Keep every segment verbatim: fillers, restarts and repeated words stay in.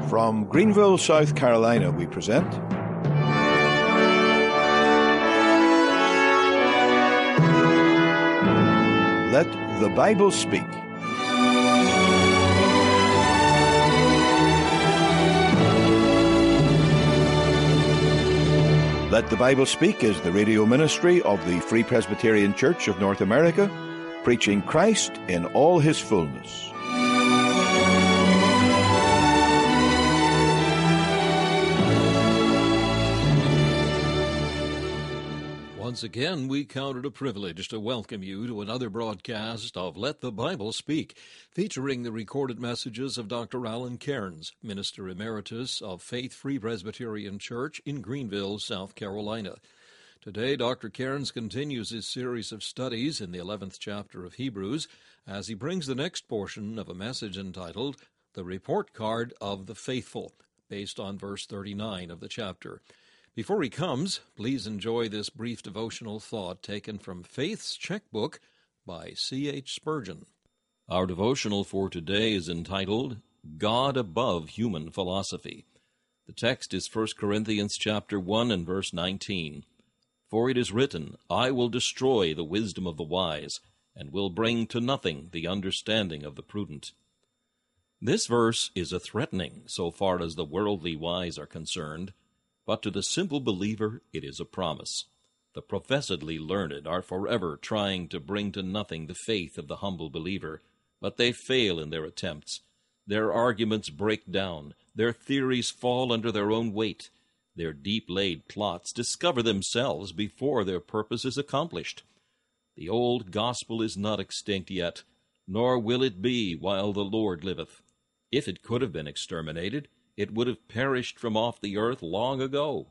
From Greenville, South Carolina, we present Let the Bible Speak. Let the Bible Speak is the radio ministry of the Free Presbyterian Church of North America, preaching Christ in all his fullness. Once again, we count it a privilege to welcome you to another broadcast of Let the Bible Speak, featuring the recorded messages of Doctor Alan Cairns, Minister Emeritus of Faith Free Presbyterian Church in Greenville, South Carolina. Today, Doctor Cairns continues his series of studies in the eleventh chapter of Hebrews as he brings the next portion of a message entitled The Report Card of the Faithful, based on verse thirty-nine of the chapter. Before he comes, please enjoy this brief devotional thought taken from Faith's Checkbook by C H Spurgeon. Our devotional for today is entitled, God Above Human Philosophy. The text is First Corinthians chapter one and verse nineteen. For it is written, I will destroy the wisdom of the wise, and will bring to nothing the understanding of the prudent. This verse is a threatening so far as the worldly wise are concerned, but to the simple believer it is a promise. The professedly learned are forever trying to bring to nothing the faith of the humble believer, but they fail in their attempts. Their arguments break down, their theories fall under their own weight, their deep-laid plots discover themselves before their purpose is accomplished. The old gospel is not extinct yet, nor will it be while the Lord liveth. If it could have been exterminated, it would have perished from off the earth long ago.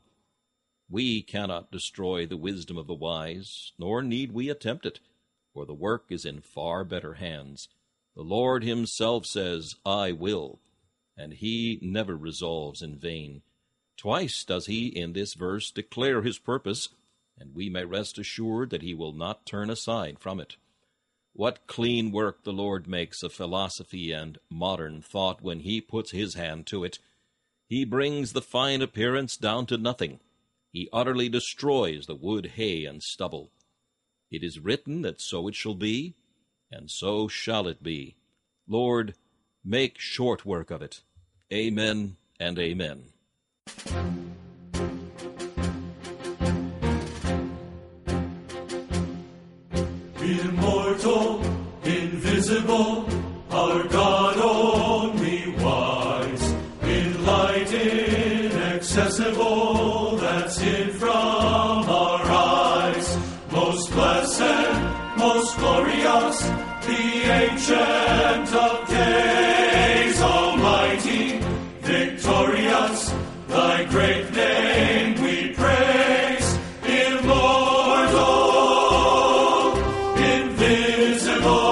We cannot destroy the wisdom of the wise, nor need we attempt it, for the work is in far better hands. The Lord himself says, I will, and he never resolves in vain. Twice does he in this verse declare his purpose, and we may rest assured that he will not turn aside from it. What clean work the Lord makes of philosophy and modern thought when he puts his hand to it. He brings the fine appearance down to nothing. He utterly destroys the wood, hay, and stubble. It is written that so it shall be, and so shall it be. Lord, make short work of it. Amen and amen. Immortal, invisible, our God only wise, in light inaccessible, that's hid from our eyes. Most blessed, most glorious, the Ancient of Days, Almighty, victorious, thy great name we praise. Immortal, invisible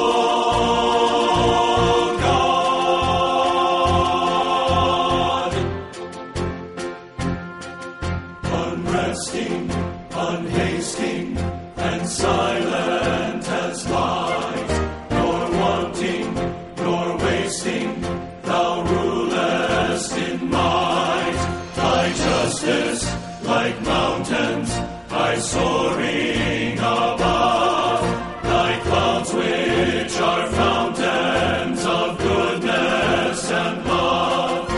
God, unresting, unhasting, and silent as light, nor wanting, nor wasting, thou rulest in might. Thy justice, like mountains, high soaring above, thy clouds which are fountains of goodness and love.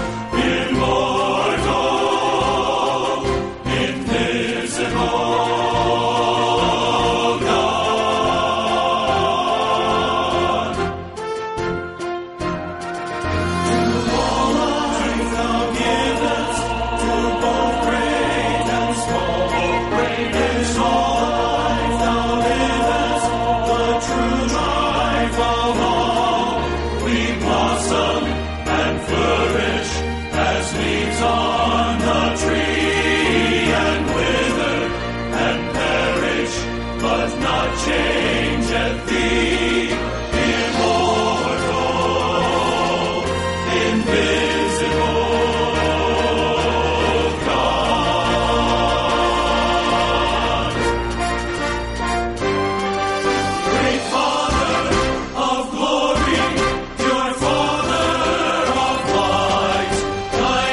Immortal, invisible God, to all life thou givest, to both great and small, great and small life thou livest, the true life of all. We blossom and flourish as leaves on the tree, and wither and perish, but not changeth thee. Immortal, invisible God, great Father of glory, pure Father of light, thy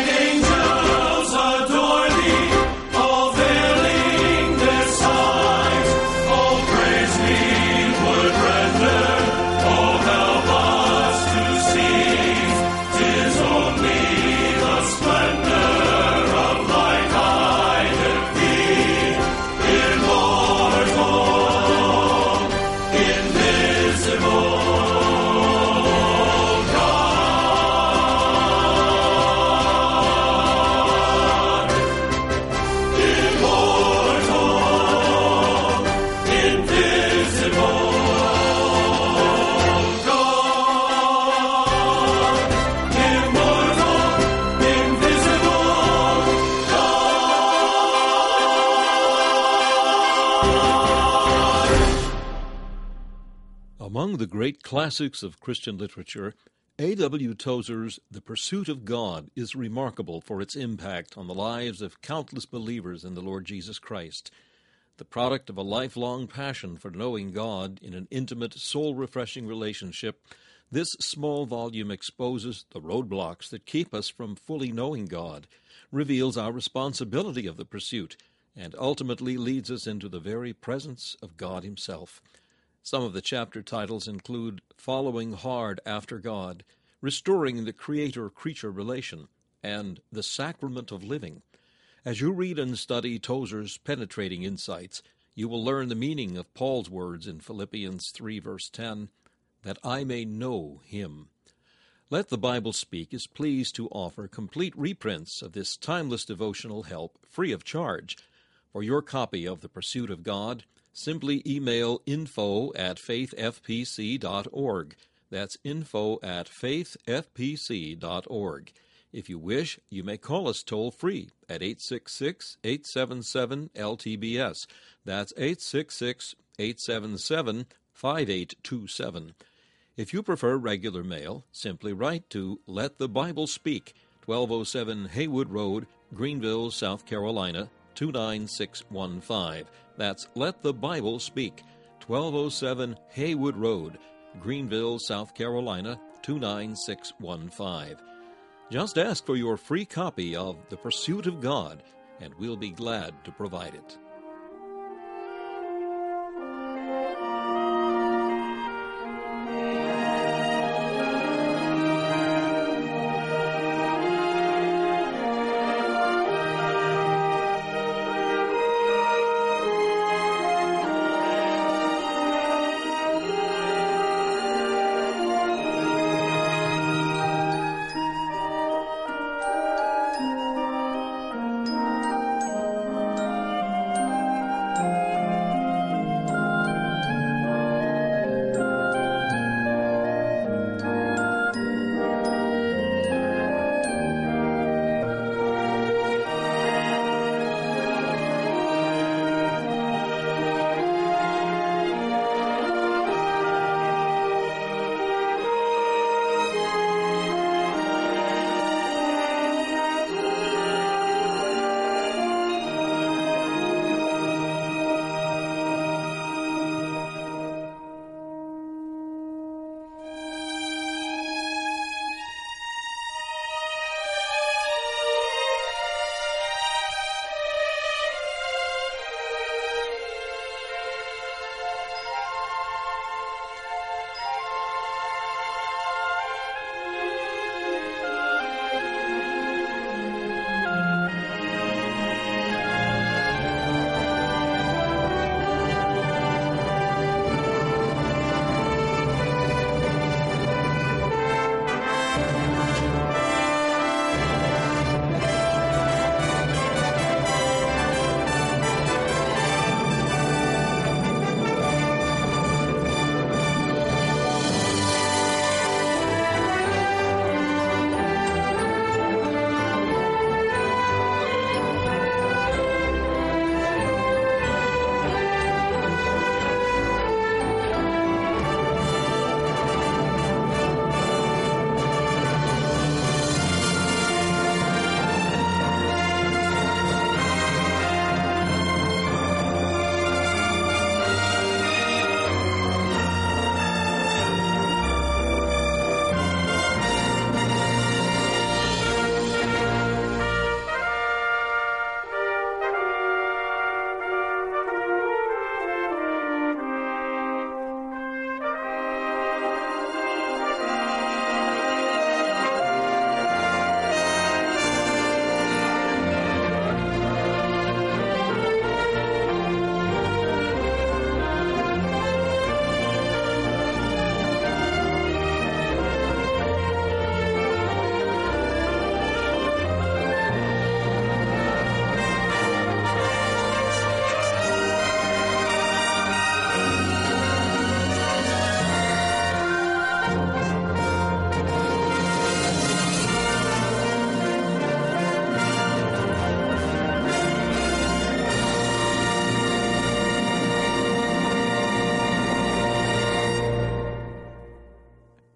Among the great classics of Christian literature, A W Tozer's The Pursuit of God is remarkable for its impact on the lives of countless believers in the Lord Jesus Christ. The product of a lifelong passion for knowing God in an intimate, soul-refreshing relationship, this small volume exposes the roadblocks that keep us from fully knowing God, reveals our responsibility of the pursuit, and ultimately leads us into the very presence of God Himself. Some of the chapter titles include Following Hard After God, Restoring the Creator-Creature Relation, and The Sacrament of Living. As you read and study Tozer's penetrating insights, you will learn the meaning of Paul's words in Philippians three, verse ten, that I may know Him. Let the Bible Speak is pleased to offer complete reprints of this timeless devotional help free of charge. For your copy of The Pursuit of God, simply email info at faith f p c dot org. That's info at faith f p c dot org. If you wish, you may call us toll-free at eight six six, eight seven seven, L T B S. That's eight six six, eight seven seven, five eight two seven. If you prefer regular mail, simply write to Let the Bible Speak, twelve oh seven Haywood Road, Greenville, South Carolina, two nine six one five. That's Let the Bible Speak, twelve oh seven Haywood Road, Greenville, South Carolina, two nine six one five. Just ask for your free copy of The Pursuit of God, and we'll be glad to provide it.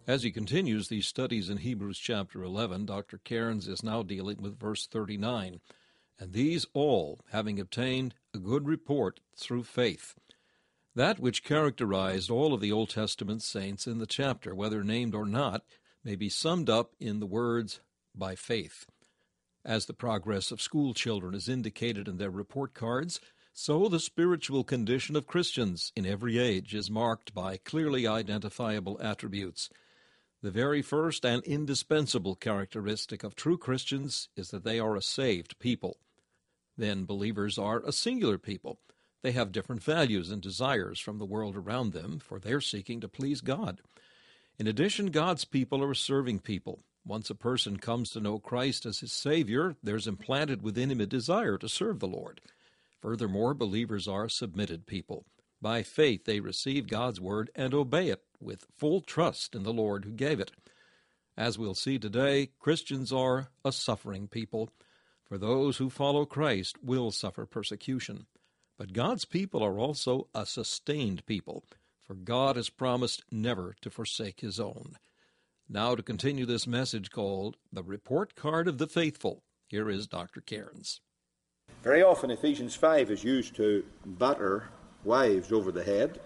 As he continues these studies in Hebrews chapter eleven, Doctor Cairns is now dealing with verse thirty-nine. And these all, having obtained a good report through faith. That which characterized all of the Old Testament saints in the chapter, whether named or not, may be summed up in the words, by faith. As the progress of school children is indicated in their report cards, so the spiritual condition of Christians in every age is marked by clearly identifiable attributes. The very first and indispensable characteristic of true Christians is that they are a saved people. Then believers are a singular people. They have different values and desires from the world around them, for they're seeking to please God. In addition, God's people are a serving people. Once a person comes to know Christ as his Savior, there's implanted within him a desire to serve the Lord. Furthermore, believers are a submitted people. By faith, they receive God's word and obey it with full trust in the Lord who gave it. As we'll see today, Christians are a suffering people. For those who follow Christ will suffer persecution. But God's people are also a sustained people, for God has promised never to forsake his own. Now to continue this message called The Report Card of the Faithful, here is Doctor Cairns. Very often Ephesians five is used to batter wives over the head.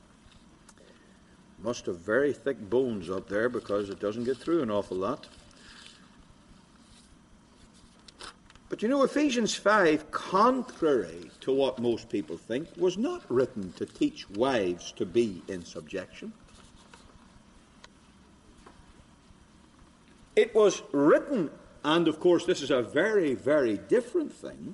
Must have very thick bones up there because it doesn't get through an awful lot. But you know, Ephesians five, contrary to what most people think, was not written to teach wives to be in subjection. It was written, and of course this is a very, very different thing,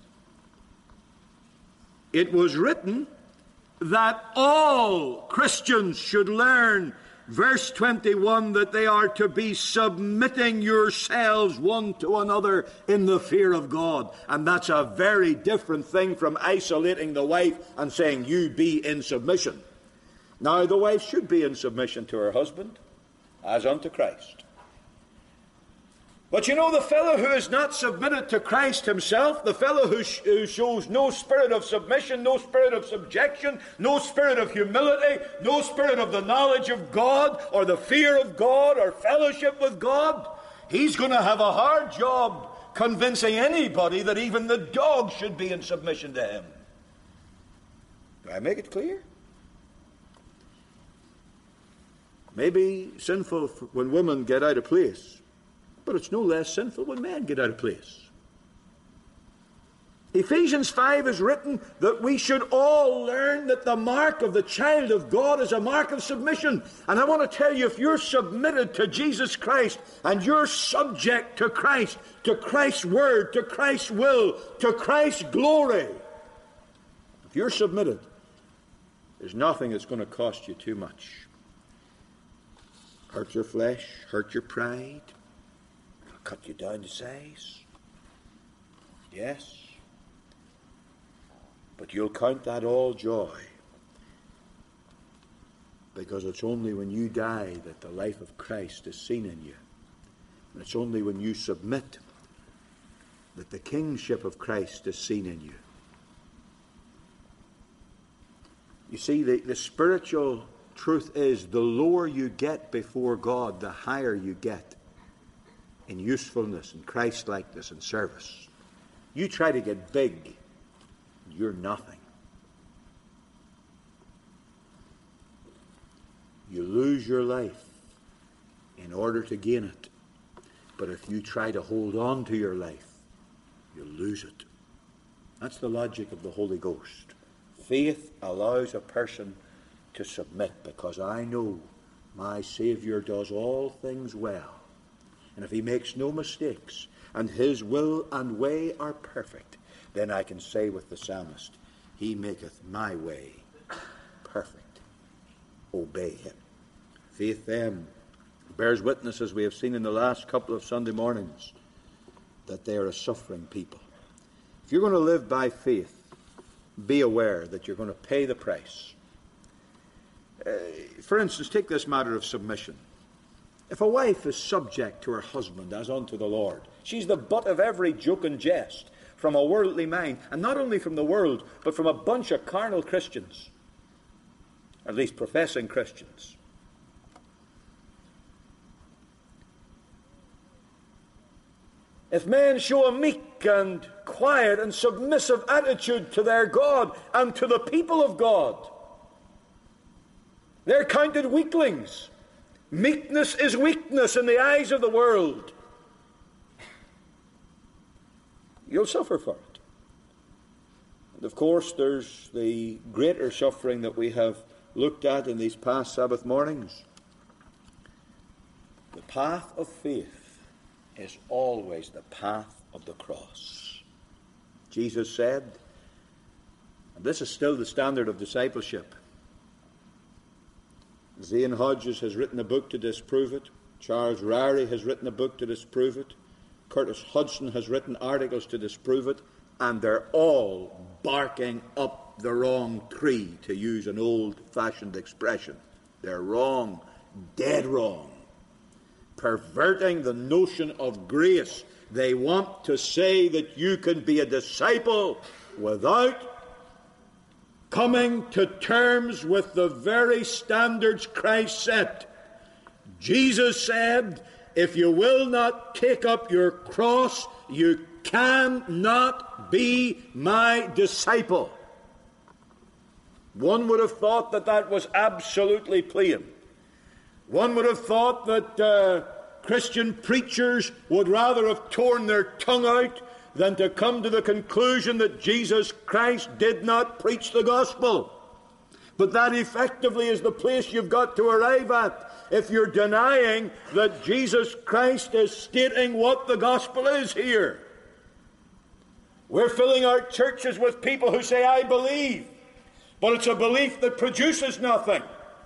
it was written that all Christians should learn, verse twenty-one, that they are to be submitting yourselves one to another in the fear of God. And that's a very different thing from isolating the wife and saying, you be in submission. Now, the wife should be in submission to her husband, as unto Christ. But you know, the fellow who is not submitted to Christ himself, the fellow who, sh- who shows no spirit of submission, no spirit of subjection, no spirit of humility, no spirit of the knowledge of God, or the fear of God, or fellowship with God, he's going to have a hard job convincing anybody that even the dog should be in submission to him. Do I make it clear? Maybe sinful when women get out of place, but it's no less sinful when men get out of place. Ephesians five is written that we should all learn that the mark of the child of God is a mark of submission. And I want to tell you, if you're submitted to Jesus Christ and you're subject to Christ, to Christ's word, to Christ's will, to Christ's glory, if you're submitted, there's nothing that's going to cost you too much. Hurt your flesh, hurt your pride, cut you down to size. Yes. But you'll count that all joy, because it's only when you die that the life of Christ is seen in you. And it's only when you submit that the kingship of Christ is seen in you. You see, the, the spiritual truth is, the lower you get before God, the higher you get in usefulness and Christ-likeness and service. You try to get big, you're nothing. You lose your life in order to gain it. But if you try to hold on to your life, you lose it. That's the logic of the Holy Ghost. Faith allows a person to submit, because I know my Savior does all things well. And if he makes no mistakes, and his will and way are perfect, then I can say with the psalmist, he maketh my way perfect. Obey him. Faith then bears witness, as we have seen in the last couple of Sunday mornings, that they are a suffering people. If you're going to live by faith, be aware that you're going to pay the price. Uh, for instance, take this matter of submission. If a wife is subject to her husband as unto the Lord, she's the butt of every joke and jest from a worldly mind, and not only from the world, but from a bunch of carnal Christians, or at least professing Christians. if men show a meek and quiet and submissive attitude to their God and to the people of God, they're counted weaklings. Meekness is weakness in the eyes of the world. You'll suffer for it. And of course, there's the greater suffering that we have looked at in these past Sabbath mornings. The path of faith is always the path of the cross. Jesus said, and this is still the standard of discipleship. Zane Hodges has written a book to disprove it. Charles Ryrie has written a book to disprove it. Curtis Hudson has written articles to disprove it. And they're all barking up the wrong tree, to use an old-fashioned expression. They're wrong, dead wrong. Perverting the notion of grace. They want to say that you can be a disciple without coming to terms with the very standards Christ set. Jesus said, if you will not take up your cross, you cannot be my disciple. One would have thought that that was absolutely plain. One would have thought that uh, Christian preachers would rather have torn their tongue out than to come to the conclusion that Jesus Christ did not preach the gospel. But that effectively is the place you've got to arrive at if you're denying that Jesus Christ is stating what the gospel is here. We're filling our churches with people who say, I believe, but it's a belief that produces nothing.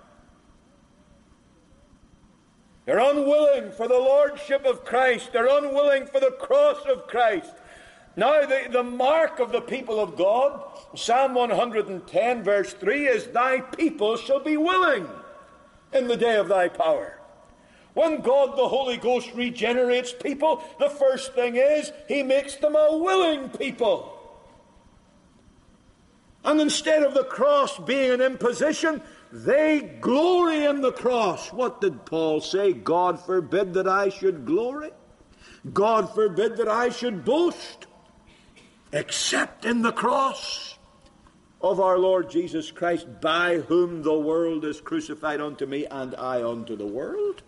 They're unwilling for the lordship of Christ. They're unwilling for the cross of Christ. Now, the, the mark of the people of God, Psalm one hundred ten, verse three, is, thy people shall be willing in the day of thy power. When God the Holy Ghost regenerates people, the first thing is, he makes them a willing people. And instead of the cross being an imposition, they glory in the cross. What did Paul say? God forbid that I should glory. God forbid that I should boast, except in the cross of our Lord Jesus Christ, by whom the world is crucified unto me, and I unto the world.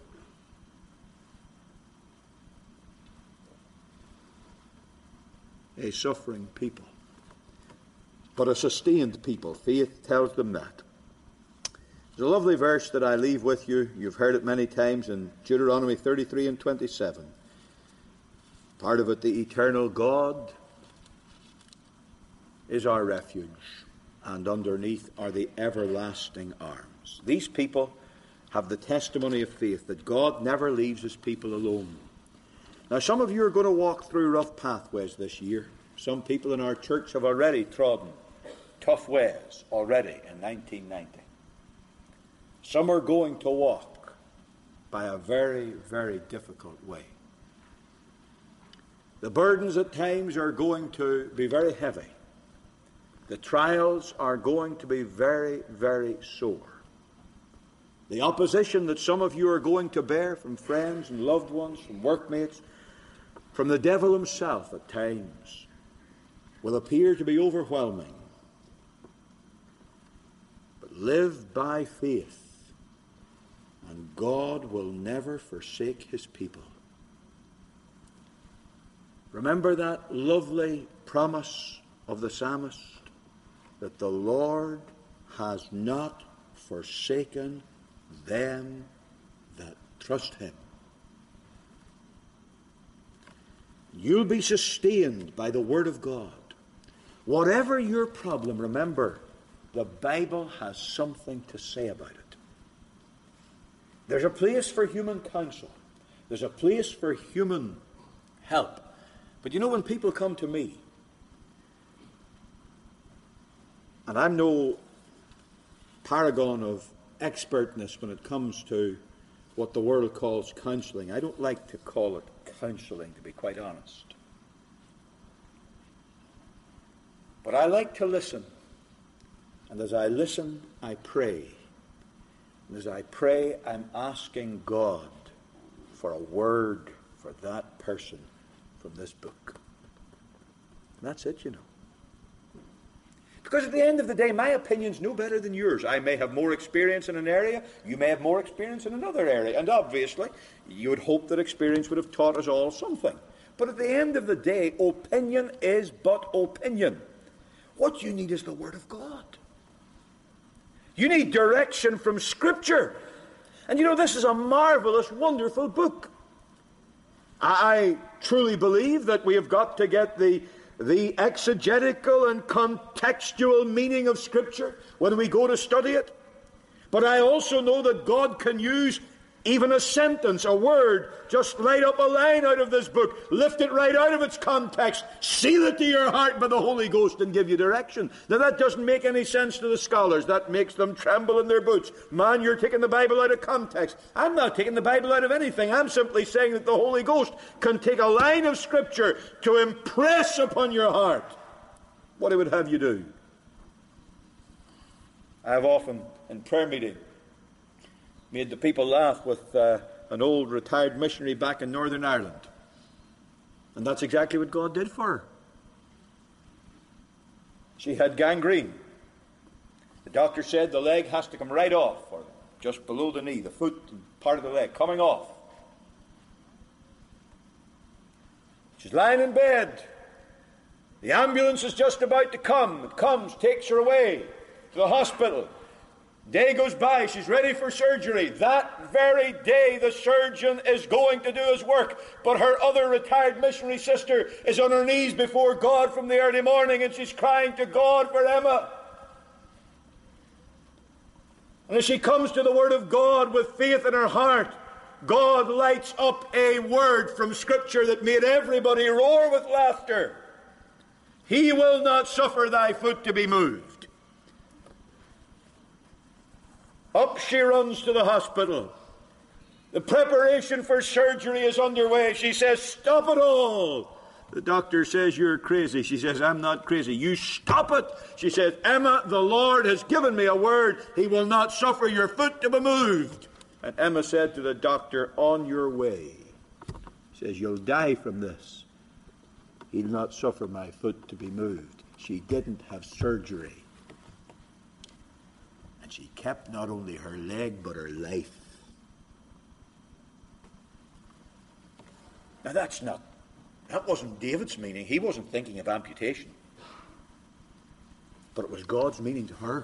A suffering people, but a sustained people. Faith tells them that. There's a lovely verse that I leave with you. You've heard it many times in Deuteronomy thirty-three and twenty-seven. Part of it, the eternal God is our refuge, and underneath are the everlasting arms. These people have the testimony of faith that God never leaves his people alone. Now, some of you are going to walk through rough pathways this year. Some people in our church have already trodden tough ways already in nineteen ninety. Some are going to walk by a very, very difficult way. The burdens at times are going to be very heavy. The trials are going to be very, very sore. The opposition that some of you are going to bear from friends and loved ones, from workmates, from the devil himself at times, will appear to be overwhelming. But live by faith, and God will never forsake his people. Remember that lovely promise of the psalmist, that the Lord has not forsaken them that trust him. You'll be sustained by the word of God. Whatever your problem, remember, the Bible has something to say about it. There's a place for human counsel. There's a place for human help. But you know, when people come to me, and I'm no paragon of expertness when it comes to what the world calls counseling. I don't like to call it counseling, to be quite honest. But I like to listen. And as I listen, I pray. And as I pray, I'm asking God for a word for that person from this book. And that's it, you know. Because at the end of the day, my opinion's no better than yours. I may have more experience in an area, you may have more experience in another area. And obviously, you would hope that experience would have taught us all something. But at the end of the day, opinion is but opinion. What you need is the Word of God. You need direction from Scripture. And you know, this is a marvelous, wonderful book. I truly believe that we have got to get the, the exegetical and contextual meaning of Scripture when we go to study it. But I also know that God can use even a sentence, a word, just light up a line out of this book, lift it right out of its context, seal it to your heart by the Holy Ghost and give you direction. Now that doesn't make any sense to the scholars. That makes them tremble in their boots. Man, you're taking the Bible out of context. I'm not taking the Bible out of anything. I'm simply saying that the Holy Ghost can take a line of Scripture to impress upon your heart what He would have you do. I have often, in prayer meeting, made the people laugh with uh, an old retired missionary back in Northern Ireland. And that's exactly what God did for her. She had gangrene. The doctor said the leg has to come right off, or just below the knee, the foot and part of the leg coming off. She's lying in bed. The ambulance is just about to come. It comes, takes her away to the hospital. Day goes by, she's ready for surgery. That very day the surgeon is going to do his work. But her other retired missionary sister is on her knees before God from the early morning, and she's crying to God for Emma. And as she comes to the Word of God with faith in her heart, God lights up a word from Scripture that made everybody roar with laughter. He will not suffer thy foot to be moved. Up she runs to the hospital. The preparation for surgery is underway. She says, "Stop it all." The doctor says, "You're crazy." She says, "I'm not crazy." "You stop it." She says, "Emma, the Lord has given me a word. He will not suffer your foot to be moved." And Emma said to the doctor, "On your way." She says, "You'll die from this. He'll not suffer my foot to be moved." She didn't have surgery. She kept not only her leg, but her life. Now that's not, that wasn't David's meaning. He wasn't thinking of amputation. But it was God's meaning to her.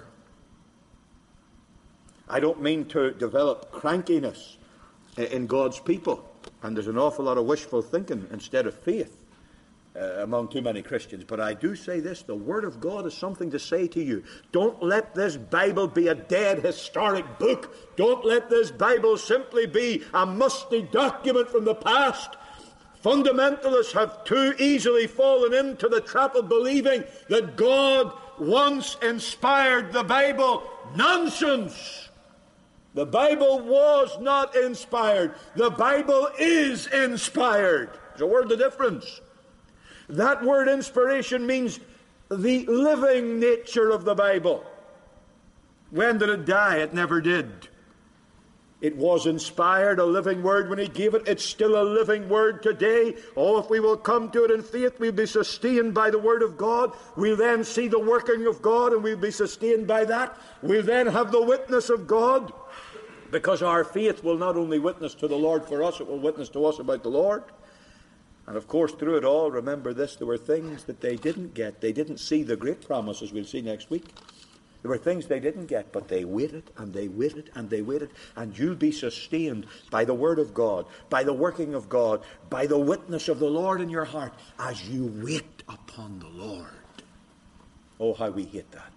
I don't mean to develop crankiness in God's people. And there's an awful lot of wishful thinking instead of faith Uh, among too many Christians. But I do say this, the Word of God is something to say to you. Don't let this Bible be a dead historic book. Don't let this Bible simply be a musty document from the past. Fundamentalists have too easily fallen into the trap of believing that God once inspired the Bible. Nonsense! The Bible was not inspired. The Bible is inspired. There's a word of difference. That word inspiration means the living nature of the Bible. When did it die? It never did. It was inspired, a living word when He gave it. It's still a living word today. Oh, if we will come to it in faith, we'll be sustained by the Word of God. We'll then see the working of God, and we'll be sustained by that. We'll then have the witness of God, because our faith will not only witness to the Lord for us, it will witness to us about the Lord. And of course, through it all, remember this, there were things that they didn't get. They didn't see the great promises we'll see next week. There were things they didn't get, but they waited, and they waited, and they waited. And you'll be sustained by the Word of God, by the working of God, by the witness of the Lord in your heart, as you wait upon the Lord. Oh, how we hate that.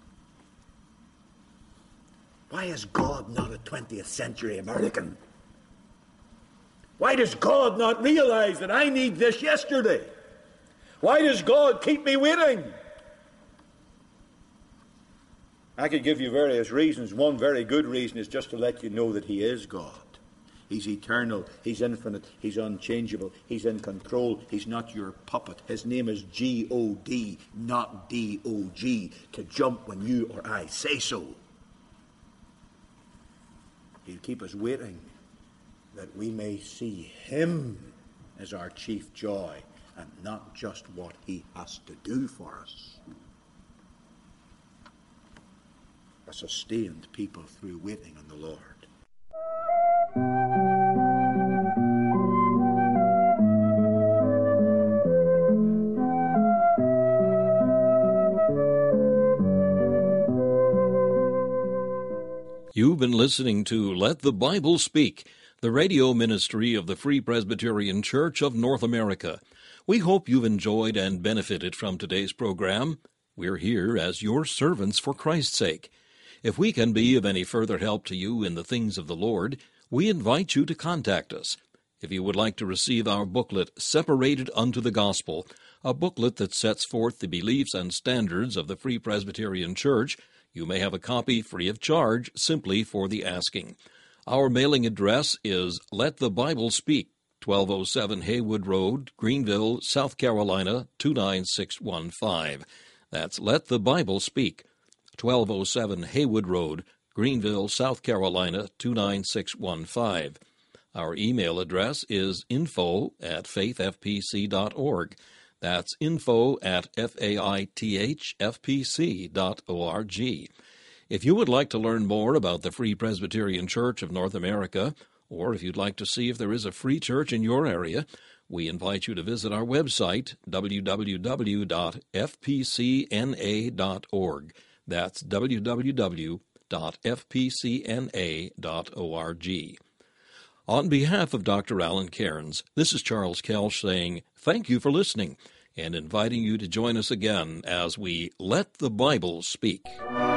Why is God not a twentieth century American? Why does God not realize that I need this yesterday? Why does God keep me waiting? I could give you various reasons. One very good reason is just to let you know that He is God. He's eternal. He's infinite. He's unchangeable. He's in control. He's not your puppet. His name is G O D, not D O G, to jump when you or I say so. He'll keep us waiting, that we may see Him as our chief joy. and not just what he has to do for us. A sustained people through waiting on the Lord. You've been listening to Let the Bible Speak, the radio ministry of the Free Presbyterian Church of North America. We hope you've enjoyed and benefited from today's program. We're here as your servants for Christ's sake. If we can be of any further help to you in the things of the Lord, we invite you to contact us. If you would like to receive our booklet, Separated Unto the Gospel, a booklet that sets forth the beliefs and standards of the Free Presbyterian Church, you may have a copy free of charge simply for the asking. Our mailing address is Let the Bible Speak, twelve oh seven Haywood Road, Greenville, South Carolina, two nine six one five. That's Let the Bible Speak, twelve oh seven Haywood Road, Greenville, South Carolina, two nine six one five. Our email address is info at faith f p c dot org. That's info at faithfpc dot org. If you would like to learn more about the Free Presbyterian Church of North America, or if you'd like to see if there is a free church in your area, we invite you to visit our website, w w w dot f p c n a dot org. That's w w w dot f p c n a dot org. On behalf of Doctor Alan Cairns, this is Charles Kelsch saying thank you for listening and inviting you to join us again as we Let the Bible Speak.